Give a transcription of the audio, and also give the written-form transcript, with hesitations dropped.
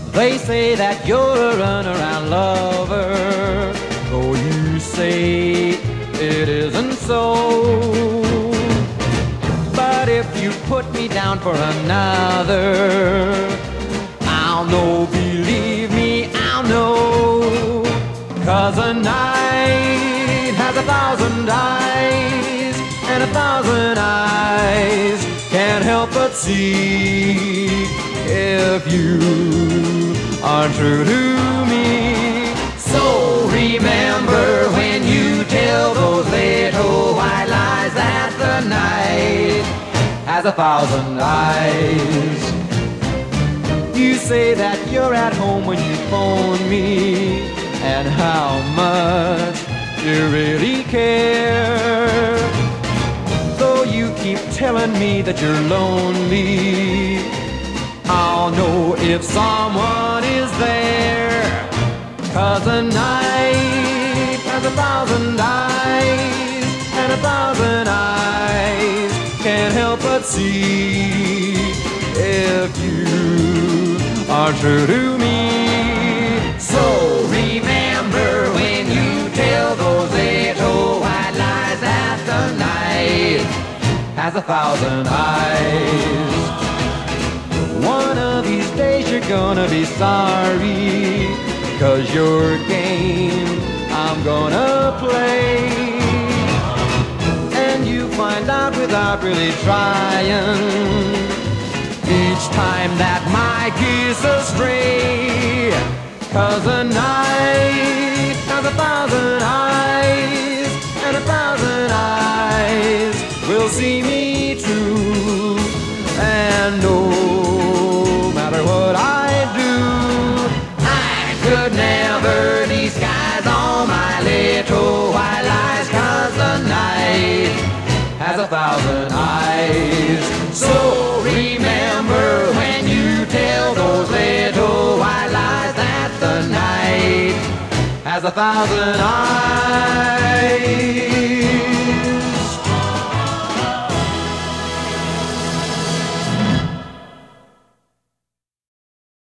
They say that you're a runaround lover, though you say it isn't so. But if you put me down for another, I'll know, believe me, I'll know. 'Cause a night has 1,000 eyes, and 1,000 eyes can't help but see if you aren't true to me. So remember when you tell those little white lies that the night has 1,000 eyes. You say that you're at home when you phone me, and how much you really care. Though you keep telling me that you're lonely, I'll know if someone is there. 'Cause a night has 1,000 eyes, and 1,000 eyes can't help but see if you are true to me. So remember when you tell those little white lies that the night has 1,000 eyes. One of these days you're gonna be sorry, 'cause your game I'm gonna play, and you find out without really trying each time that my geese astray. 'Cause a night has 1,000 eyes, and 1,000 eyes will see me true. And no matter what I do, I could never disguise all my little white lies. 'Cause the night has 1,000 eyes. So remember when you tell those little white lies that the night has 1,000 eyes.